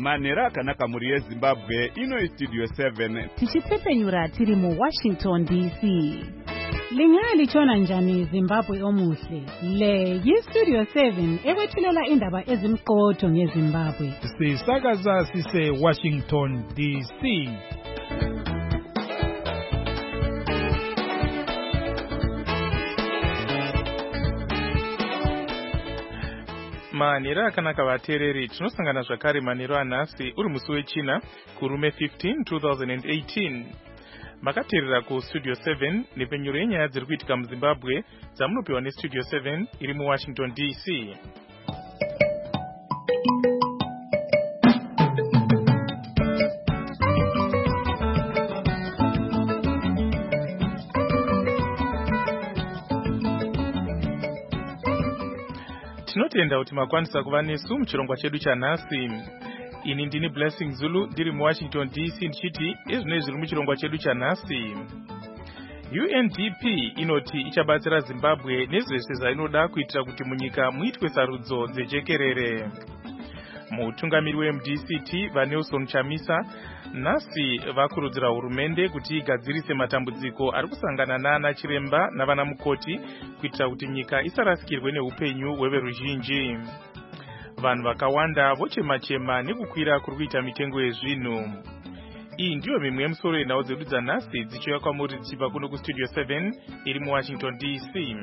Manera akanaka muri yeZimbabwe ino Studio 7 tichitsepenyura tiri mu Washington DC. Lingalichona njani Zimbabwe omuhle? Le yi-Studio 7 ekwethulela indaba ezimqotho ngeZimbabwe. Sisakaza sise Washington DC. Manira akanaka vateereri, tinosangana zvakare manheru anhasi uri musi wechina kurume 15 2018. Makateerera kuStudio 7 nepenyuro yenyaya dziri kuitika muZimbabwe dzamunopiwa neStudio 7 iri muWashington DC. Tinotenda kuti makwanisa kuva nesu muchirongwa chedu chanhasi. Ini ndini Blessing Zulu ndiri muWashington DC ndichiti ezvinoi zviri muchirongwa chedu chanhasi. UNDP inoti ichabatsira Zimbabwe nezvese zvainoda kuitira kuti munyika muitwe sarudzo dzejekerere. Mutungamiri weMDCT vaNelson Chamisa nhasi vakurudzira hurumende kuti igadzirise matambudziko ari kusangana naana chiremba navana mukoti kuitira kuti nyika isarasikirwe neupenyu hweveruzhinji. Vanhu vakawanda vochema-chema nekukwira kuri kuita mitengo yezvinhu. Iyi ndiyo mimwe yemusoro yenhau dzedu dzanhasi dzichiuya kwamuri dzichibva kuno kuStudio 7 iri muWashington DC.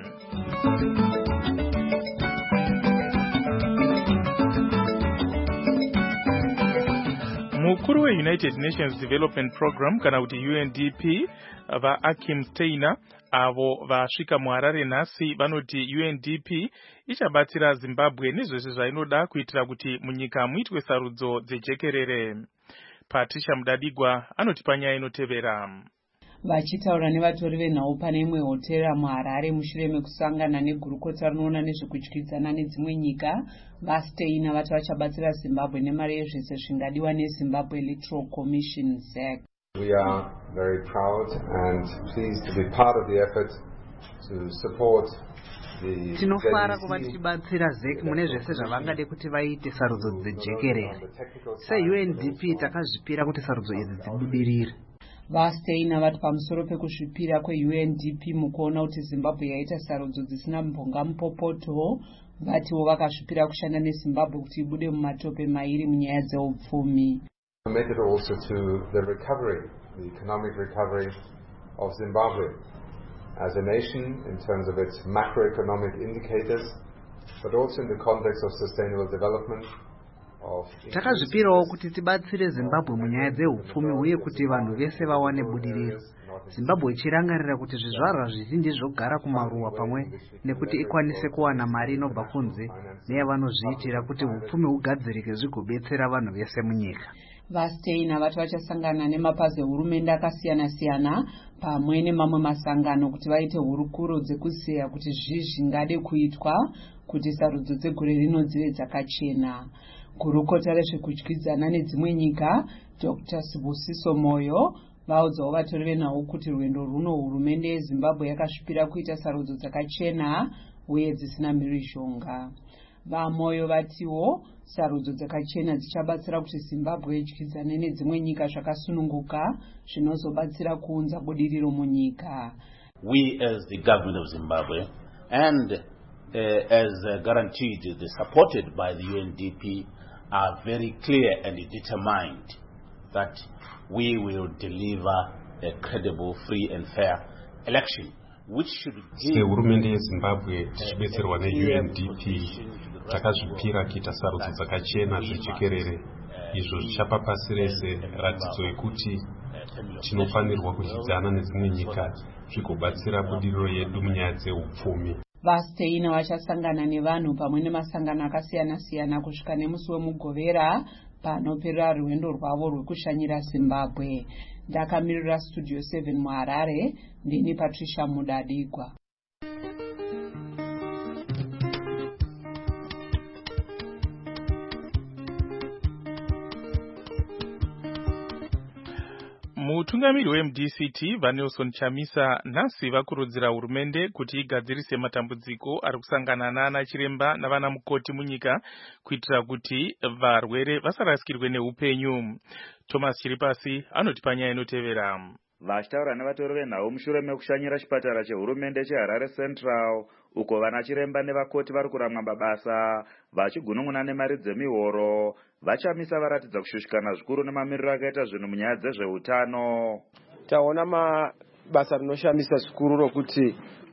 Mukuru weUnited Nations Development Program kana kuti UNDP vaAkim Steiner avo vasvika muHarare nhasi vanoti UNDP ichabatsira Zimbabwe nezvese zvainoda kuitira kuti munyika muitwe sarudzo dzejekerere. Patricia Mudadigwa anotipa nyaya inotevera. Vachitaura nevatori venhau pane imwe hotera muHarare mushure mekusangana negurukota rinoona nezvekudyidzana nedzimwe nyika, vaSteiner vati vachabatsira Zimbabwe nemari yezvese zvingadiwa neZimbabwe Electoral Commission ZEC. We are very proud and pleased to be part of the effort to support the tinofara kuva tichibatsira ZEC mune zvese zvavangade kuti vaite sarudzo dzejekerere. SeUNDP takazvipira kuti sarudzo idzi dzibudirire. VaSteiner vati pamusoro pekuzvipira kweUNDP mukuona kuti Zimbabwe yaita sarudzo dzisina mbonga mupopoto, vatiwo vakazvipira kushanda neZimbabwe kuti ibude mumatope mairi munyaya dzeupfumi. Committed also to the recovery, the economic recovery of Zimbabwe as a nation in terms of its macroeconomic indicators, but also in the context of sustainable development. Takazvipirawo kuti tibatsire Zimbabwe munyaya dzeupfumi uye kuti vanhu vese vawane budiriro. Zimbabwe ichirangarira kuti zvizvarwa zvizhinji zvogara kumaruwa pamwe nekuti ikwanise kuwana mari inobva kunze neyavanozviitira kuti upfumi hugadzirike zvigobetsera vanhu vese munyika. VaSteiner vati vachasangana nemapazi ehurumende akasiyana-siyana pamwe nemamwe masangano kuti vaite hurukuro dzekuziya kuti zvingade kuitwa kuti sarudzo dzegore rino dzive dzakachena. Gurukota rezvekudyidzana nedzimwe nyika, Dr. Sibusiso Moyo, vaudzawo vatori venhau kuti rwendo runo hurumende yeZimbabwe yakasvipira kuita sarudzo dzakachena uye dzisina mhirizhonga. VaMoyo vatiwo sarudzo dzakachena dzichabatsira kuti Zimbabwe idyidzane nedzimwe nyika zvakasununguka zvinozobatsira kuunza budiriro munyika. We as the government of Zimbabwe and as guaranteed supported by the UNDP are very clear and determined that we will deliver a credible, free and fair election which should give hurumende yeZimbabwe tichibetserwa neUNDP takazvipira kuita sarudzo dzakachena zvejekerere. Izvo zvichapa pasi rese ratidzo yekuti tinofanirwa kudyidzana nedzimwe nyika zvigobatsira budiriro yedu munyaya dzeupfumi. VaSteiner vachasangana nevanhu pamwe nemasangano akasiyana-siyana kusvika nemusi wemugovera panoperera rwendo rwavo rwekushanyira Zimbabwe. Ndakamirira Studio 7 muHarare, ndini Patricia Mudadigwa. Mutungamiri weMDCT vaNelson Chamisa nhasi vakurudzira hurumende kuti igadzirise matambudziko ari kusangana naana chiremba navana mukoti munyika kuitira kuti varwere vasarasikirwe neupenyu. Thomas Chiripasi anotipa nyaya inotevera. Vachitaura nevatori venhau mushure mekushanyira chipatara chehurumende cheHarare Central uko vana chiremba nevakoti vari kuramwa mabasa vachigunun'una nemari dzemihoro, vaChamisa varatidza kushushikana zvikuru nemamiriro akaita zvinhu munyaya dzezveutano. Taona mabasa rinoshamisa zvikuru rokuti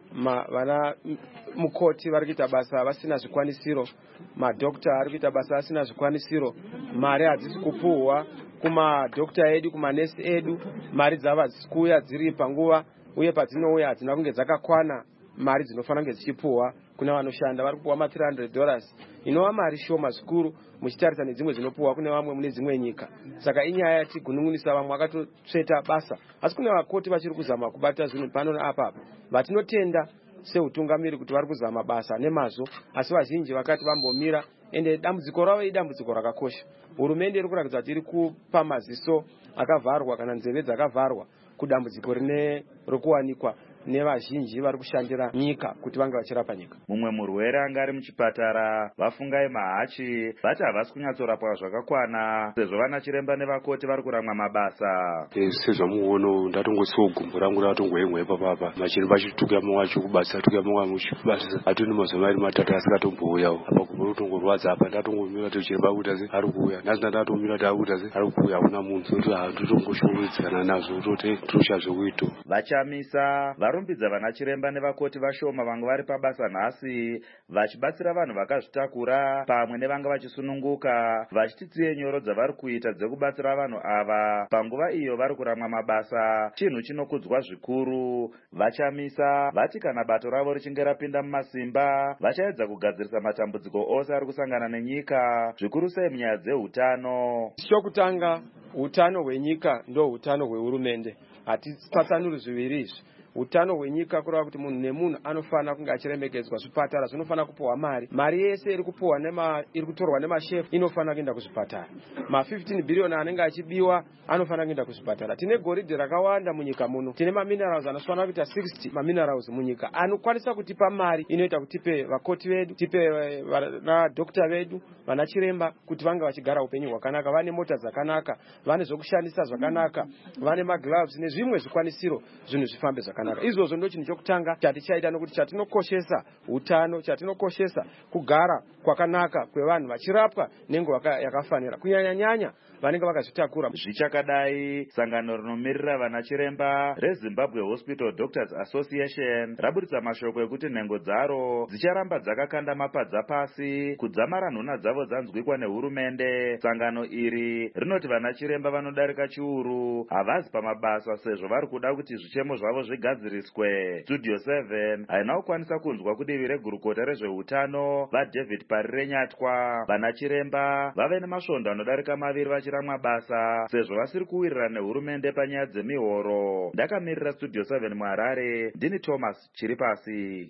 vana mukoti vari kuita basa vasina zvikwanisiro, madhokta ari kuita basa asina zvikwanisiro, mari hadzisi kupuhwa kumadhokta edu, kumanesi edu, mari dzava hadzisi kuuya dziri panguva, uye padzinouya hadzina kunge dzakakwana mari dzinofanira kunge dzichipuhwa kuna vanoshanda. Vari kupuhwa $300 inova mari shoma zvikuru muchitarisa nedzimwe dzinopuhwa kune vamwe mune dzimwe nyika. Saka inyaya yatigunun'unisa, vamwe vakatotsveta basa, asi kune vakoti vachiri kuzama kubata zvinhu pano neapapa. Vatinotenda seutungamiri kuti vari kuzama basa nemazvo, asi vazhinji vakati vambomira, ende dambudziko ravo idambudziko rakakosha. Hurumende iri kuratidza kuti iri kupa maziso akavharwa kana nzeve dzakavharwa kudambudziko rine rokuwanikwa nevazhinji vari kushandira nyika kuti vange vachirapa nyika. Mumwe murwere anga ari muchipatara vafungai mahachi vati havasi kunyatsorapwa zvakakwana sezvo vana chiremba nevakoti vari kuramwa mabasa. Sezvamuono ndatongosiwo gumbo rangu ratongoyemwe papapa, machiremba achituka mamwe acho kubasa, tuka mamwe amuchibasa, hatoni mazuva mari matatu asikatombouyavo. Apa gumbo rotongorwadza apa, ndatongomira kuti chiremba akuita ari kuuya, nhasi ndatomira kuti akuita ari kuuya, hakuna munhu kuti ndotongoshurudzikana nazvo tote tosha zvekuito. VaChamisa varumbidza vana chiremba nevakoti vashoma vanga vari pabasa nhasi vachibatsira vanhu vakazvitakura pamwe nevanga vachisununguka, vachiti tsiye nyoro dzavari kuita dzekubatsira vanhu ava panguva iyo vari kuramwa mabasa chinhu chinokudzwa zvikuru. VaChamisa vati kana bato ravo richinge rapinda mumasimba vachaedza kugadzirisa matambudziko ose ari kusangana nenyika, zvikuru sei munyaya dzeutano. Chokutanga, utano hwenyika ndo utano hwehurumende. Hatipatsanuri zviviri izvi. Utano hwenyika kureva kuti munhu nemunhu anofanira kunge achiremekedzwa. Zvipatara zvinofanira kupuhwa mari yese iri kutorwa nemashefu inofanira kuenda kuzvipatara. Ma15 billion anenge achibiwa anofanira kuenda kuzvipatara. Tine goridhe rakawanda munyika muno, tine maminerals anofanira kuita 60 maminerals munyika anokwanisa kutipa mari inoita kuti tipe vakoti vedu, tipe vanadhokta vedu, vana chiremba kuti vange vachigara upenyu hwakanaka, vane mota dzakanaka, vane zvokushandisa zvakanaka, vane magloves nezvimwe zvikwanisiro, zvinhu zvifambe zvakanaka. Izvozvo ndo chinhu chokutanga chatichaita, nokuti chatinokoshesa utano, chatinokoshesa kugara kwakanaka kwevanhu vachirapwa nenguva yakafanira, kunyanya nyanya vanenge vakazvitakura. Zvichakadai, sangano rinomirira vana chiremba reZimbabwe Hospital Doctors Association rabudisa mashoko ekuti nhengo dzaro dzicharamba dzakakanda mapadza pasi kudzamara nhuna dzavo dzanzwikwa nehurumende. Sangano iri rinoti vana chiremba vanodarika chiuru havazi pamabasa sezvo vari kuda kuti zvichemo zvavo zvigadziriswe. Studio 7 haina kukwanisa kunzwa kudivi regurukota rezveutano vaDavid Parirenyatwa. Vana chiremba vave nemasvondo anodarika maviri vachiramwa basa sezvo vasiri kuwirirana nehurumende panyaya dzemihoro. Ndakamirira Studio 7 muHarare, ndini Thomas Chiripasi.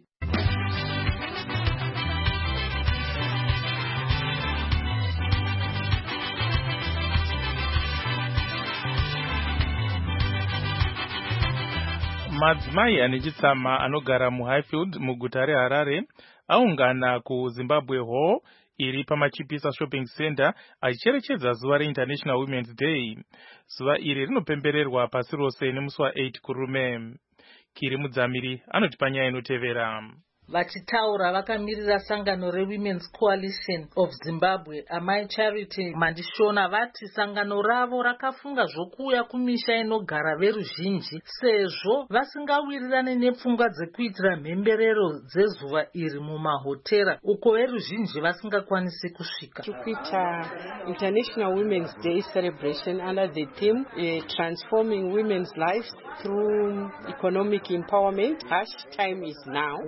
Madzimai ane chitsama anogara muHighfield muguta reHarare aungana kuZimbabwe Hall iri pamachipisa shopping center achicherechedza zuva reInternational Women's Day. Zuva iri rinopembererwa pasi rose nemusi wa8 kurume. Kiri Mudzamiri anotipa nyaya inotevera. Vachitaura vakamirira sangano reWomen's Coalition of Zimbabwe, Amai Charity Mandishona, vati sangano ravo rakafunga zvokuuya kumisha inogara veruzhinji sezvo vasingawirirane nepfungwa dzekuitira mhemberero dzezuva iri mumahotera uko veruzhinji vasingakwanisi kusvika. Kuita International Women's Day celebration under the theme Transforming Women's Lives through Economic Empowerment. Time is now. Why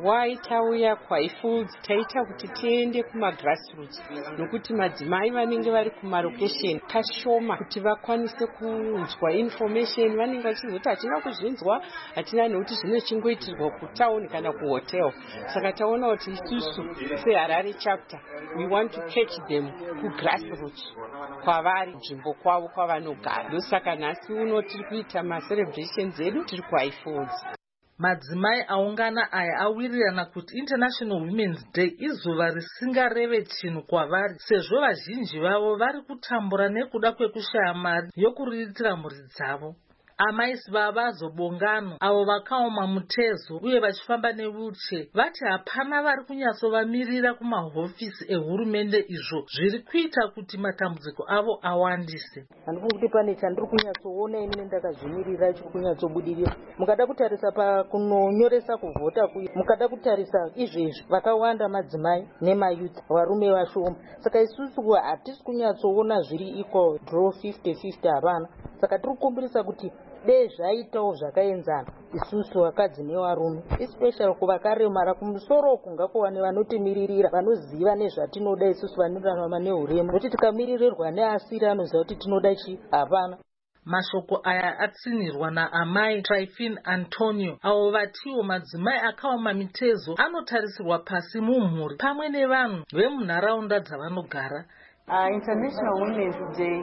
tauya kwaifoods taita kuti tiende kumagrassroots nokuti madzimai vanenge vari kumarokesheni kashoma kuti vakwanise kunzwa information. Vanenge vachizoti hatina kuzvinzwa, hatina nekuti zvinochingoitirwa kutauni kana kuhotel. Saka taona kuti isusu seHarare chapter we want to catch them kugrassroots kwavari nzvimbo kwavo kwavanogara. Ndosaka nhasi uno tiri kuita macelebrations edu tiri kuiFoods. Madzimai aungana aya awirirana kuti International Women's Day izuva risingareve chinhu kwavari sezvo vazhinji vavo vari kutambura nekuda kwekushaya mari yokuriritira mhuri dzavo. Amaisi vavazobongano avo vakaoma mutezo uye vachifamba nevhulche vati hapana vari kunyatsovamirira kumahofisi ehurumende, izvo zviri kuita kuti matambudziko avo awandise. Handifuni kuti pane chandiri kunyatsoona ini ndakazvimirira chiri kunyatsobudirira. Mukada kutarisa pakunonyoresa kuvhota kuyo, mukada kutarisa izvezvi vakawanda madzimai nemayuth, varume vashoma. Saka isusu hatisi kunyatsoona zviri equal draw 50-50 hapana. Saka tiri kukumbirisa kuti dei zvaitawo zvakaenzana isusu vakadzi nevarume, especially kuvakaremara kumusoro kungakuva nevanotimiririra vanoziva nezvatinoda isusu vanorarama neuremu, kuti tikamiririrwa neasiri anoziva kuti tinoda chi hapana. Mashoko aya atsinirwa naamai Tryphon Antonio avo vatiwo madzimai akaoma mitezo anotarisirwa pasi mumhuri pamwe nevanhu vemunharaunda dzavanogara. International Women's Day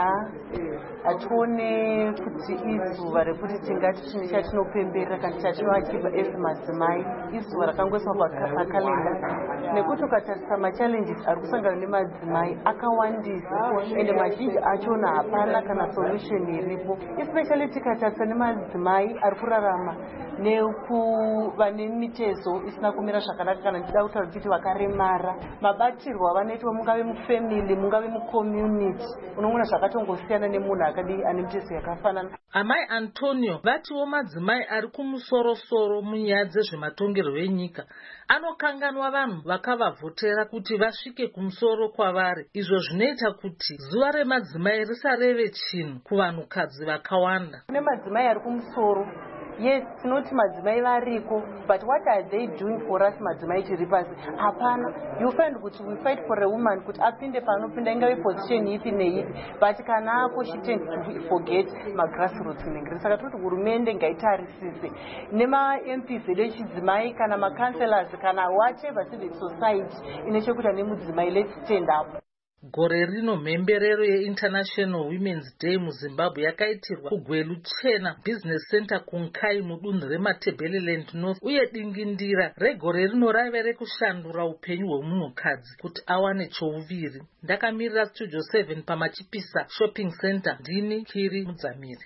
hatione kuti izuva rekuti tingati chine chatinopemberera kana chatinoachiva ezvimadzimai, izuva rakangoiswa pakalenda nekuti ukatarisa machallenges ari kusangana nemadzimai akawandisa ende mazhinji achona hapana kana solution iripo, especially tikatarisa nemadzimai ari kurarama nekuva nemitezo isina kumira zvakanaka kana ndida kutaura kuti vakaremara. Mabatirwo avanoitwa mungave mufamily mungave mucommunity unoona zvakatongosiyana nemunhu akadii ane mitezo yakafanana. Amai Antonio vatiwo madzimai ari kumusorosoro munyaya dzezvematongerwo enyika anokanganwa vanhu vakavavhotera kuti vasvike kumusoro kwavari, izvo zvinoita kuti zuva remadzimai risareve chinhu kuvanhukadzi vakawanda. Kune madzimai ari kumusoro, yes, tinoti madzimai variko, but what are they doing for us madzimai tiri pasi? Hapana. You find kuti we fight for a woman kuti apinde panopinda ingave position ipi neipi, but kana ako she tends to forget magrassroots nengiri. Saka toti hurumende ngaitarisise nema MPs edu echidzimai kana macounselors kana whatever civil society ine chekuita nemudzimai, let's stand up. Gore rino mhemberero yeInternational Women's Day muZimbabwe yakaitirwa kuGwelu Chena Business Center kunkai mudunhu reMatabeleland North, uye dingindira regore rino raive rekushandura upenyu hwemunhukadzi kuti awane chouviri. Ndakamirira Studio 7 paMachipisa Shopping Center, ndini Kiri Mudzamiri.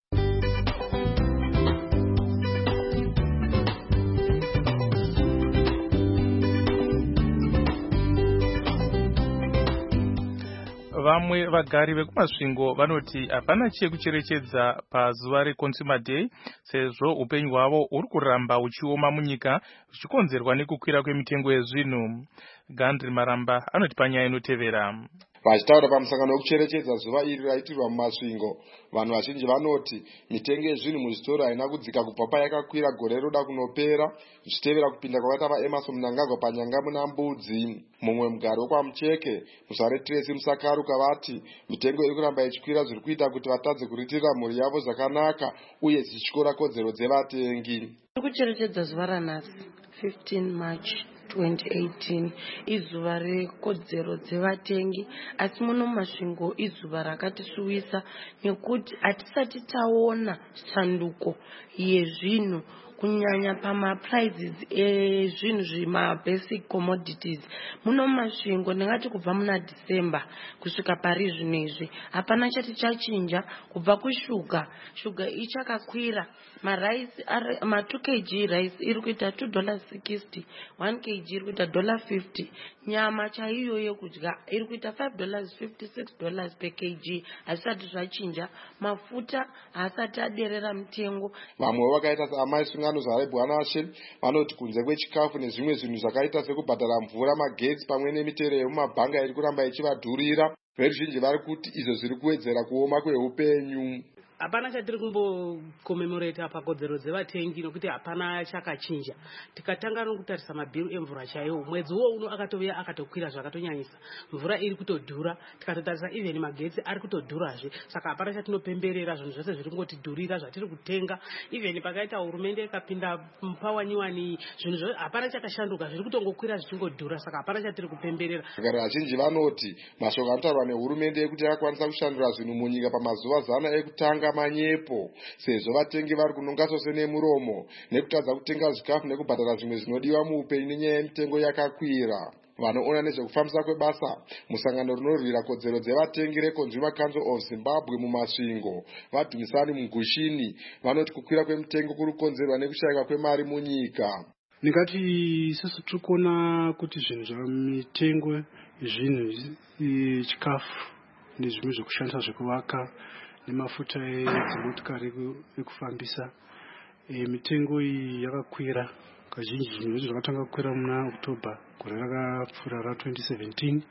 Vamwe vagari vekumasvingo vanoti hapana chekucherechedza pazuva reConsumer Day sezvo upenyu hwavo uri kuramba uchioma munyika zvichikonzerwa nekukwira kwemitengo yezvinhu. Gandri Maramba anoti panyaya inotevera. Vachitaura pamusangano wekucherechedza zuva iri raitirwa mumasvingo, vanhu vazhinji vanoti mitengo yezvinhu muzvitoro haina kudzika kubva payakakwira gore roda kunopera, zvichitevera kupinda kwakaita vaEmerson Mnangagwa panyanga muna mbudzi. Mumwe mugari wekwaMucheke, Muzare Tracy Musakaruka vati mitengo iri kuramba ichikwira zviri kuita kuti vatadze kuriritira mhuri yavo zvakanaka uye zvichikora kodzero dzevatengi. Kucherechedza zuva ranhasi 15 March 2018 izuva rekodzero dzevatengi, asi muno mumasvingo izuva rakatisuwisa nekuti hatisati taona sanduko yezvinhu kunyanya pamaprizes ezvinhu zvimabasic commodities muno mumasvingo. Ndingati kubva muna December kusvika pari zvinezvi hapana chati chachinja. Kubva kushuga, shuga ichakakwira, maraisi ma 2 kg rice iri kuita $2.60, 1 kg iri kuita $50, nyama chaiyo yekudya iri kuita $5.50, $6 per kg. Hasati zvachinja, mafuta haasati aderera mutengo. Vamwe vakaita saamai sungano zvaibwanashe vanoti kunze kwechikafu nezvimwe zvinhu zvakaita sekubhadhara mvura, magetsi pamwe nemitero yemumabhanga iri kuramba ichivadhurira. Veruzhinji vari kuti izvo zviri kuwedzera kuoma kweupenyu. hapana chatiri kumbocommemorata pakodzero dzevatengi nokuti hapana chakachinja. Tikatanga nokutarisa mabhiru emvura chaiwo, mwedzi uno akatovira akatokwira zvakatonyanyisa, mvura iri kutodhura, tikatotarisa even magetsi ari kutodhurazve. Saka hapana chatinopemberera, zvinhu zvose zviri kungotidhurira zvatiri kutenga. Even pakaita hurumende ikapinda pawaniwani, zvinhu zvose hapana chakashanduka, zviri kutongokwira zvichingodhura. Saka hapana chatiri kupemberera. Vazhinji vanoti mashoko anotaurwa nehurumende ekuti yakwanisa kushandura zvinhu munyika pamazuva 100 ekutanga manyepo, sezvo vatengi vari kunonga sose nemuromo nekutadza kutenga zvikafu nekubhadhara zvimwe zvinodiwa muupenyu nenyaya yemitengo yakakwira. Vanoona nezvekufambisa kwebasa musangano rinorwira kodzero dzevatengi reConsumer Council of Zimbabwe mumasvingo vadhumisani mugushini vanoti kukwira kwemitengo kuri kukonzerwa nekushayika kwemari munyika. Ndingati isusu tikuona kuti zvinhu zvamitengo, zvinhu chikafu nezvimwe zvekushandisa zvekuvaka nemafuta edzimotokari ekufambisa, mitengo iyi yakakwira kazhinji. Zvinhu izvi zvakatanga kukwira muna October gore rakapfuura ra2017,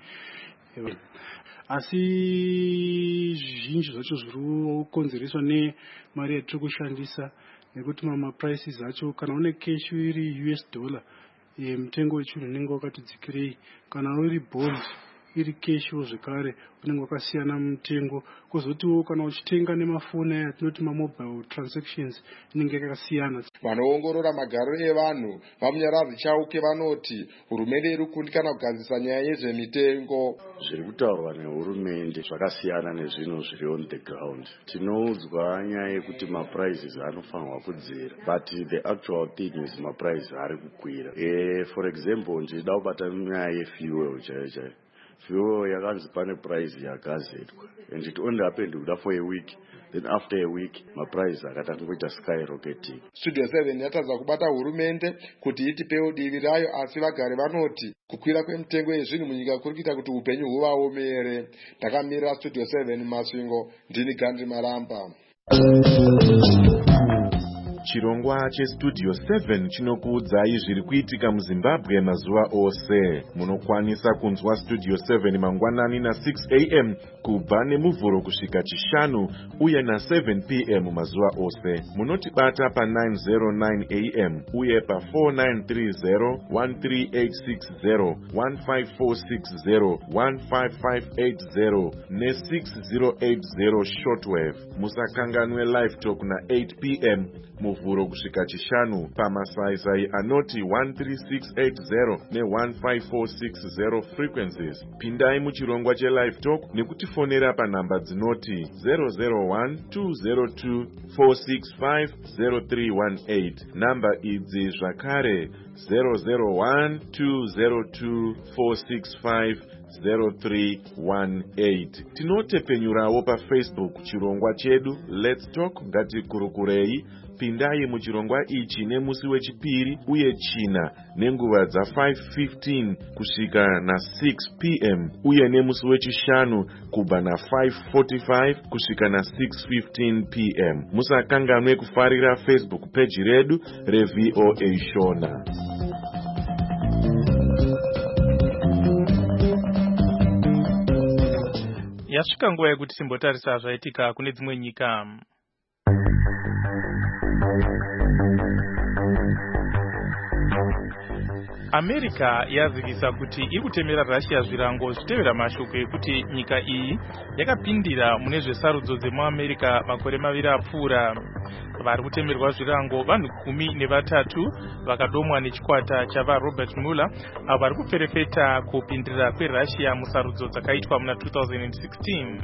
asi zvizhinji zvacho zviri kukonzereswa nemari yatiri kushandisa, nekuti prices acho kana une cash iri $, mitengo wechinhu unenge wakati dzikirei. Kana uri bond iri cash zvekare unenge wakasiyana mutengo. Kozotiwo kana uchitenga nemafoni aya atinoti mobile transactions inenge yakasiyana. Vanoongorora magariro evanhu vamunyaradzi chauke vanoti hurumende iri kukundikana kugadzisa nyaya yezvemitengo. Zviri kutaurwa nehurumende zvakasiyana nezvinhu zviri on the ground. Tinoudzwa nyaya yekuti maprices anofanirwa kudzira, but the actual thing is maprices ari kukwira. For example, ndida kubata nyaya yefuel chaiyo. Fuel yakanzi pane price yakazedwa, and it only happened for a week. Then after a week, my price akatanga kuita skyrocketing. Studio 7 yatadza kubata hurumende kuti itipewo divi rayo, asi vagari vanoti kukwira kwemitengo yezvinhu munyika kuri kuita kuti upenyu huvaomere. Ndakamirira Studio 7 masvingo, ndini Gandhi Maramba. Chirongwa cheStudio 7 chinokuudzai zviri kuitika muZimbabwe mazuva ose. Munokwanisa kunzwa Studio 7 mangwanani na6 am kubva nemuvhuro kusvika chishanu uye na7 pm mazuva ose. Munotibata pa909 am uye pa4930, 13860, 15460, 15580 ne6080 shortwave. Musakanganwe live talk na8 pm muvhuro kusvika chishanu pamasaisai anoti 13680 ne15460 frequencies. Pindai muchirongwa chelive talk nekutifonera panhamba dzinoti 001-202-465-0318. Namba idzi zvakare 001-202-465-0318. Tinotepenyurawo paFacebook chirongwa chedu Let's Talk ngatikurukurei. Pindai muchirongwa ichi nemusi wechipiri uye china nenguva dza5:15 kusvika na6 pm uye nemusi wechishanu kubva na5:45 kusvika na6:15 pm. Musakanganwe kufarira Facebook page redu reVOA Shona. Yasvika nguva yekuti timbotarisa zvaitika kune dzimwe nyika. America yazivisa kuti iri kutemera Russia zvirango zvitevera mashoko ekuti nyika iyi yakapindira mune zvesarudzo dzemuAmerica makore maviri apfuura. Vari kutemerwa zvirango vanhu 13 vakadomwa nechikwata chavaRobert Mueller avo vari kuferefeta kupindirira kweRussia musarudzo dzakaitwa muna 2016.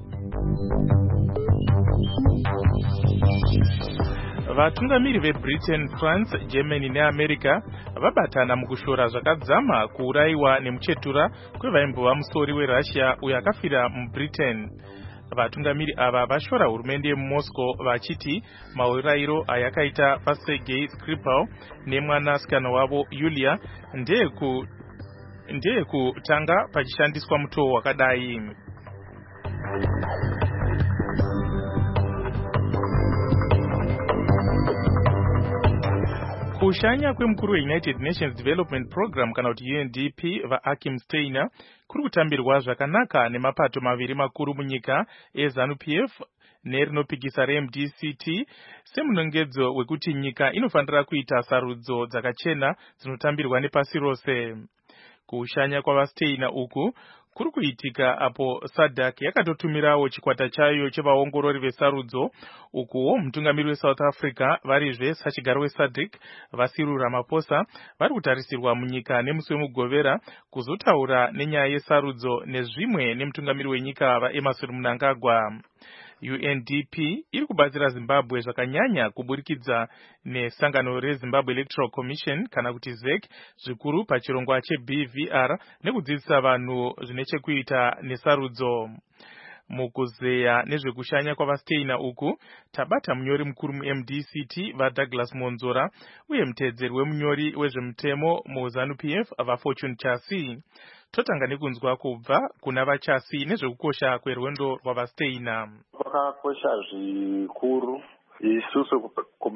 Vatungamiri veBritain, France, Germany neAmerica vabatana mukushora zvakadzama kuurayiwa nemuchetura kwevaimbova musori weRussia uyo akafira muBritain. Vatungamiri ava vashora hurumende yemuMoscow vachiti maurayiro ayakaita paSergei Skripal nemwanasikana wavo Yulia ndeyekutanga pachishandiswa mutoo wakadai. Kushanya kwemukuru weUnited Nations Development Program kana kuti UNDP vaAkim Steiner kuri kutambirwa zvakanaka nemapato maviri makuru munyika eZANU-PF nerinopikisa reMDCT semunongedzo wekuti nyika inofanira kuita sarudzo dzakachena dzinotambirwa nepasi rose. Kushanya kwavasteina uku kuri kuitika apo SADC yakatotumirawo chikwata chayo chevaongorori vesarudzo, ukuwo mutungamiri weSouth Africa varizve sachigaro weSADC Cyril Ramaphosa vari kutarisirwa munyika nemusi wemugovera kuzotaura nenyaya yesarudzo nezvimwe nemutungamiri wenyika vaEmmerson Mnangagwa. UNDP iri kubatsira Zimbabwe zvakanyanya kuburikidza nesangano reZimbabwe Electoral Commission kana kuti ZEC zvikuru pachirongwa cheBVR nekudzidzisa vanhu zvine chekuita nesarudzo. Mukuzeya nezvekushanya kwavasteina uku tabata munyori mukuru muMDCT vaDouglas Monzora uye mutedzeri wemunyori wezvemutemo muZANU-PF vaFortune Chasi. Totanga nekunzwa kubva kuna vaChasi nezvekukosha kwerwendo rwavasteina. Vakakosha zvikuru isusu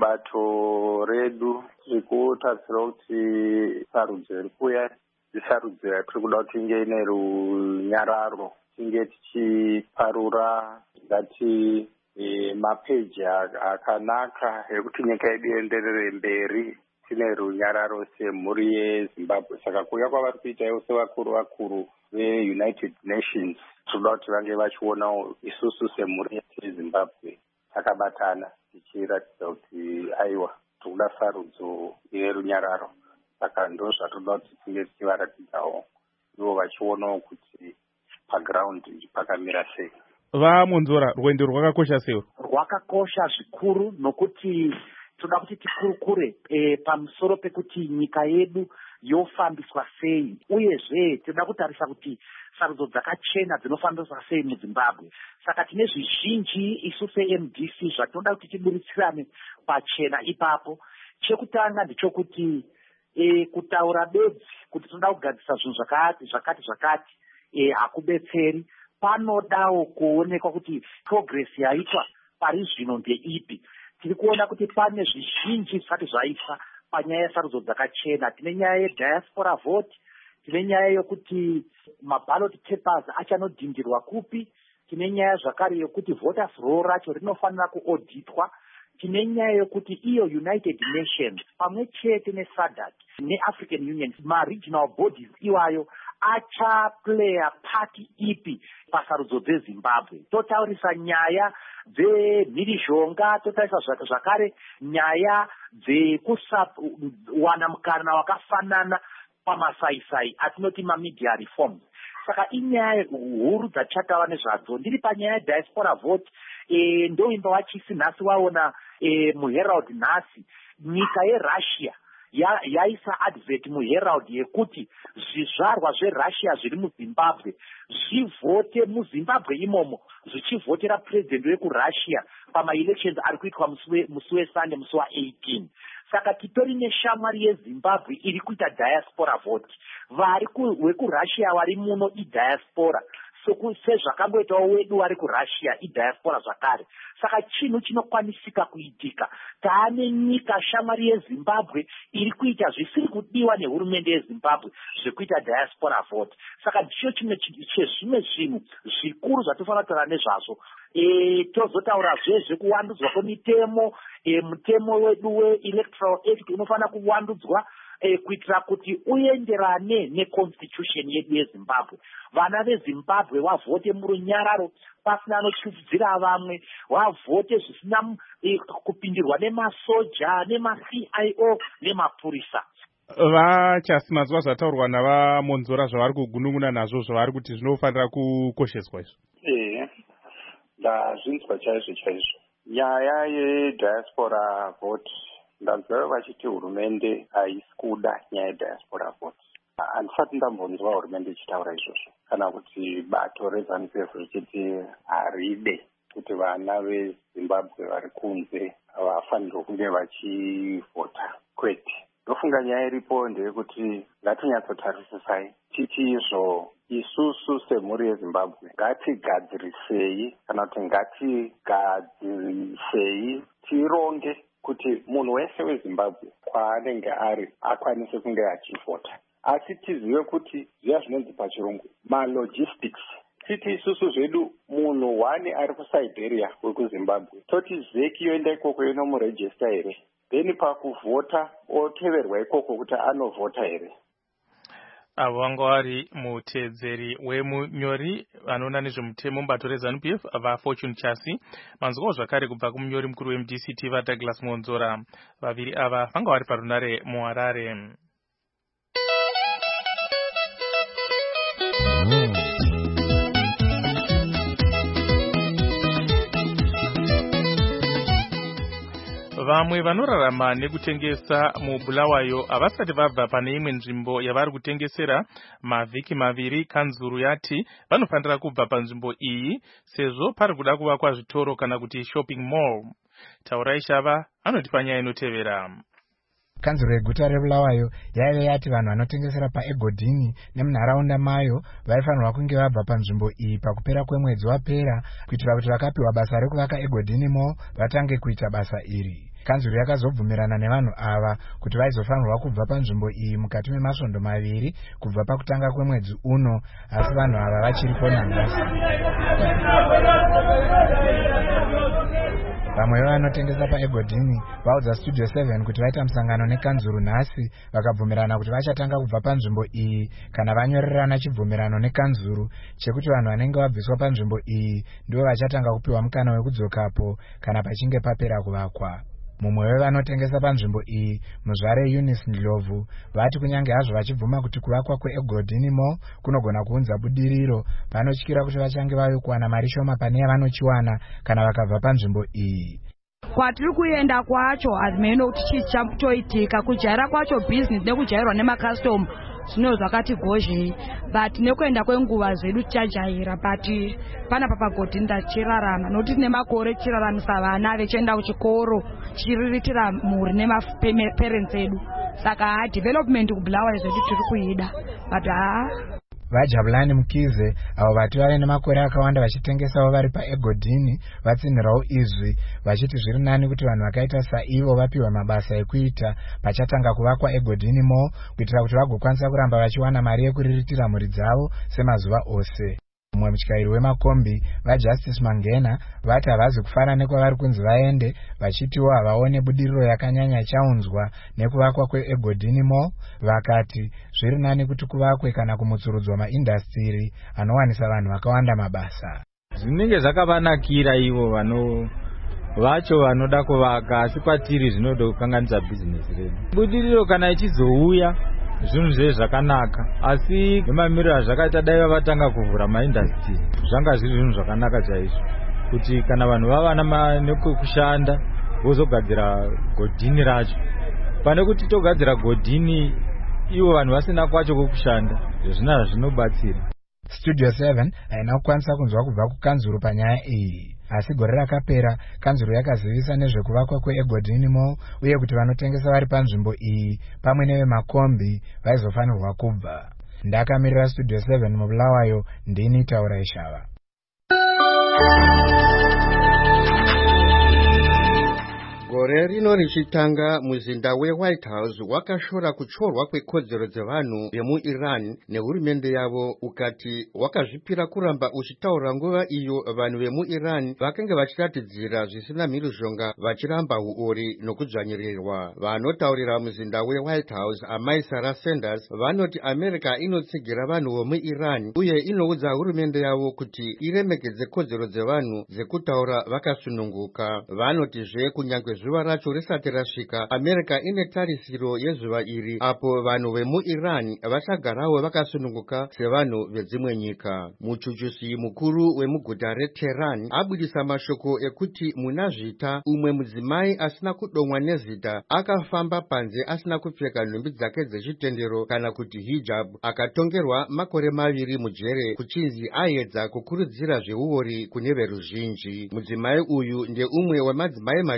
kubato redu zvikutarisira kuti sarudzo iri kuya isarudzo yatiri kuda kuti inge ine runyararo, tinge tichiparura ngati mapeji akanaka ekuti nyika yedu ienderere mberi tine runyararo semhuri yeZimbabwe. Saka kuuya kwavari kuita ivo sevakuru veUnited Nations tinoda kuti vange vachionawo isusu semhuri yeZimbabwe takabatana tichiratidza kuti aiwa tinoda sarudzo ine runyararo. Saka ndo zvatoda kuti tinge tichivaratidzawo ivo vachionawo kuti paground pakamira sei. VaMonzora, rwendo rwakakosha sei? Rwakakosha zvikuru nokuti toda kuti tikurukure pamusoro pekuti nyika yedu yofambiswa sei, uyezve toda kutarisa kuti sarudzo dzakachena dzinofambiswa sei muZimbabwe. Saka tine zvizhinji isu seMDC zvatinoda kuti tiburitsirane pachena ipapo. Chekutanga ndichokuti kutaura bedzi kuti tinoda kugadzisa zvinhu zvakati hakubetseri. Panodawo kuonekwa kuti progress yaitwa pari zvino ndeipi. Tiri kuona kuti pane zvizhinji zvisati zvaitwa panyaya yesarudzo dzakachena. Tine nyaya yediaspora vote, tine nyaya yokuti maballot papers achanodhindirwa kupi, tine nyaya zvakare yokuti voters roll racho rinofanira kuauditwa, tine nyaya yokuti iyo United Nations pamwe chete neSADC neAfrican Union ma-regional bodies iwayo achaplaya pati ipi pasarudzo dzeZimbabwe. Totaurisa nyaya dzemhirizhonga, totaurisa zvakare nyaya dzekusawana mukana wakafanana pamasaisai atinoti mamedia reforms. Saka inyaya huru dzatava nezvadzo. Ndiri panyaya yediaspora vote, ndoimba vachisi nhasi waona muHerald nhasi nyika yeRussia yaisa advert muHerald yekuti zvizvarwa zveRussia zviri muZimbabwe zvivhote muZimbabwe imomo zvichivhotera president wekuRussia pamaelections ari kuitwa musi weSunday musi wa18. Saka titori neshamwari yeZimbabwe iri kuita diaspora vote. WekuRussia vari muno idiaspora sezvakangoitawo wedu vari kuRussia idiaspora zvakare. Saka chinhu chinokwanisika kuitika. Taane nyika shamwari yeZimbabwe iri kuita zvisiri kudiwa nehurumende yeZimbabwe zvekuita diaspora vote. Saka ndicho chimwe chezvimwe zvinhu zvikuru zvatofanira kutaura nezvazvo. Tozotaurazve zvekuwandudzwa kwemitemo, mutemo wedu weElectoral Act unofanira kuwandudzwa kuitira kuti uenderane neconstitution yedu yeZimbabwe. Vana veZimbabwe vavhote murunyararo pasina anotyudzira vamwe, vavhote zvisina kupindirwa nemasoja, nemaCIO nemapurisa. VaChasi mazuva zvataurwa navaMonzora zvavari kugunun'una nazvo zvavari kuti zvinofanira kukosheswa izvo. Ndazvinzwa chaizvo. Nyaya yediaspora vote ndanzwa vachiti hurumende haisi kuda nyaya yediaspora vote. Handisati ndambonzwa hurumende ichitaura izvozvo kana kuti bato reZANU-PF richiti haride kuti vana veZimbabwe vari kunze vafanirwa kunge vachivhota. Kwete, ndofunga nyaya iripo ndeyekuti ngatinyatsotarisisai titi izvo isusu semhuri yeZimbabwe ngatigadzirisei kana kuti ngatigadzirisei tironge kuti munhu wese weZimbabwe kwaanenge ari akwanise kunge achivhota. Asi tizive kuti zviya zvinonzi pachirungu malogistics titi isusu zvedu munhu wani ari kuSiberia wekuZimbabwe toti zeki yoenda ikoko inomurejista here, then pakuvhota oteverwa ikoko kuti anovhota here. Avo vanga vari muteedzeri wemunyori anoona nezvemutemo mubato reZANU-PF vaFortune Chasi, manzwawo zvakare kubva kumunyori mukuru weMDCT vaDouglas Monzora. Vaviri ava vanga vari parunare muHarare. Vamwe vanorarama nekutengesa muBulawayo havasati vabva pane imwe nzvimbo yavari kutengesera mavhiki maviri. Kanzuru yati vanofanira kubva panzvimbo iyi sezvo pari kuda kuvakwa zvitoro kana kuti shopping mall. Taurai Shava anotipa nyaya inotevera. Kanzuru yeguta reBulawayo yaive yati vanhu vanotengesera paEgodhini nemunharaunda mayo vaifanirwa kunge vabva panzvimbo iyi pakupera kwemwedzi wapera kuitira kuti vakapiwa basa rekuvaka Egodhini Mall vatange kuita basa iri. Kanzuru yakazobvumirana nevanhu ava kuti vaizofanirwa kubva panzvimbo iyi mukati memasvondo maviri kubva pakutanga kwemwedzi uno, asi vanhu ava vachiripo nanhasi. Vamwe vanotengesa paEgodhini vaudza Studio 7 kuti vaita musangano nekanzuru nhasi vakabvumirana kuti vachatanga kubva panzvimbo iyi kana vanyorerana chibvumirano nekanzuru chekuti vanhu vanenge vabviswa panzvimbo iyi ndivo vachatanga kupiwa mukana wekudzokapo kana pachinge papera kuvakwa. Mumwe wevanotengesa panzvimbo iyi, muzvare Eunice Ndlovu, vati kunyange hazvo vachibvuma kuti kuvakwa kweEgodhini Mall kunogona kuunza budiriro, vanotyira kuti vachange vave kuwana mari shoma pane yavanochiwana kana vakabva panzvimbo iyi. Kwatiri kuenda kwacho hazimeno kuti chii chakutoitika, kujaira kwacho business nekujairwa nemakastoma zvino zvakati gozhei, but nekuenda kwenguva zvedu tichajaira, but panapa paGodhini ndachirarama nokuti tine makore tichiraramisa vana vechienda kuchikoro tichiriritira mhuri nemaparents edu, saka development kuBulawayo zvedu tiri kuida, but Vajabulani Mukize avo vati vave nemakore akawanda vachitengesawo vari paEgodhini vatsinhirawo izvi vachiti zviri nani kuti vanhu vakaita saivo vapiwa mabasa ekuita pachatanga kuvakwa Egodhini Mall kuitira kuti vagokwanisa kuramba vachiwana mari yekuriritira mhuri dzavo semazuva ose. Mumwe mutyairi wemakombi vaJustice Mangena vati havazi kufara nekwavari kunzi vaende, vachitiwo havaone budiriro yakanyanya chaunzwa nekuvakwa kweEgodhini Mall. Vakati zviri nani kuti kuvakwe kana kumutsurudzwa maindastiri anowanisa vanhu vakawanda mabasa. Zvinenge zvakavanakira ivo vacho vanoda kuvaka, asi kwatiri zvinoda kukanganisa bhizinesi redu. Budiriro kana ichizouya zvinhu zve zvakanaka, asi nemamiriro azvakaita dai vavatanga kuvhura maindastiri zvanga zviri zvinhu zvakanaka chaizvo, kuti kana vanhu vava nekushanda vozogadzira Godhini racho pane kuti togadzira Godhini ivo vanhu vasina kwacho kokushanda, zvina zvinobatsira. Studio 7 haina kukwanisa kunzwa kubva kukanzuru panyaya iyi, asi gore rakapera kanzuru yakazivisa nezvekuvakwa kweEgodhini Mall uye kuti vanotengesa vari panzvimbo iyi pamwe nevemakombi vaizofanirwa kubva. Ndakamirira Studio 7 muBulawayo, ndini Taurai Shava. Gore rino richitanga, muzinda weWhite House wakashora kuchorwa kwekodzero dzevanhu vemuIran nehurumende yavo, ukati wakazvipira kuramba uchitaura nguva iyo vanhu vemuIran vakanga vachiratidzira zvisina mhirizhonga vachiramba huori nokudzvanyirirwa. Vanotaurira muzinda weWhite House, amai Sarah Sanders, vanoti America inotsigira vanhu vemuIran uye inoudza hurumende yavo kuti iremekedze kodzero dzevanhu dzekutaura vakasununguka. Vanotizve kunyange zuva racho risati rasvika, America ine tarisiro yezuva iri apo vanhu vemuIran vachagarawo vakasununguka sevanhu vedzimwe nyika. Muchuchusi mukuru wemuguta reTehran abudisa mashoko ekuti muna zvita umwe mudzimai asina kudomwa nezita akafamba panze asina kupfeka nhumbi dzake dzechitendero kana kuti hijab akatongerwa makore 2 mujere kuchinzi aedza kukurudzira zveuori kune veruzhinji. Mudzimai uyu ndeumwe wemadzimai mazhinji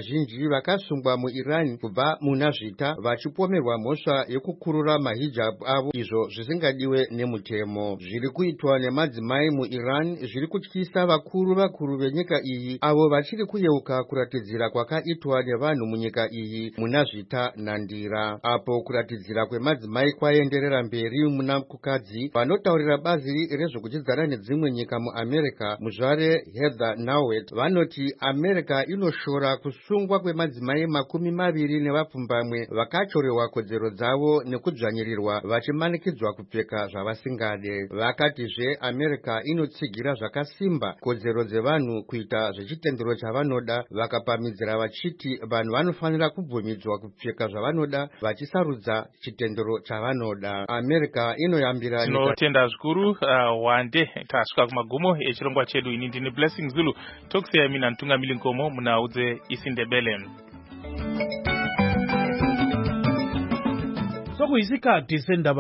vakasungwa muIran kubva muna zvita vachipomerwa mhosva yekukurura mahijabu avo, izvo zvisingadiwe nemutemo. Zviri kuitwa nemadzimai muIran zviri kutyisa vakuru venyika iyi, avo vachiri kuyeuka kuratidzira kwakaitwa nevanhu munyika iyi muna zvita nandira. Apo kuratidzira kwemadzimai kwaenderera mberi muna kukadzi, vanotaurira bazi rezvekuchidzana nedzimwe nyika muAmerica, muzvare Heather Nauert, vanoti America inoshora kusungwa kwemadzimai 20 nevapfumbamwe vakachorewa kodzero dzavo nekudzvanyirirwa vachimanikidzwa kupfeka zvavasingade. Vakatizve America inotsigira zvakasimba kodzero dzevanhu kuita zvechitendero chavanoda, vakapamidzira vachiti vanhu vanofanira kubvumidzwa kupfeka zvavanoda vachisarudza chitendero chavanoda. America inoyambira. Tinotenda zvikuru wande tasvika kumagumo echirongwa chedu. Ini ndini Blessing Zulu, tokusiya mina Mtungamiri Nkomo munhau dzeIsindebele. Sokuyisikhathi sendaba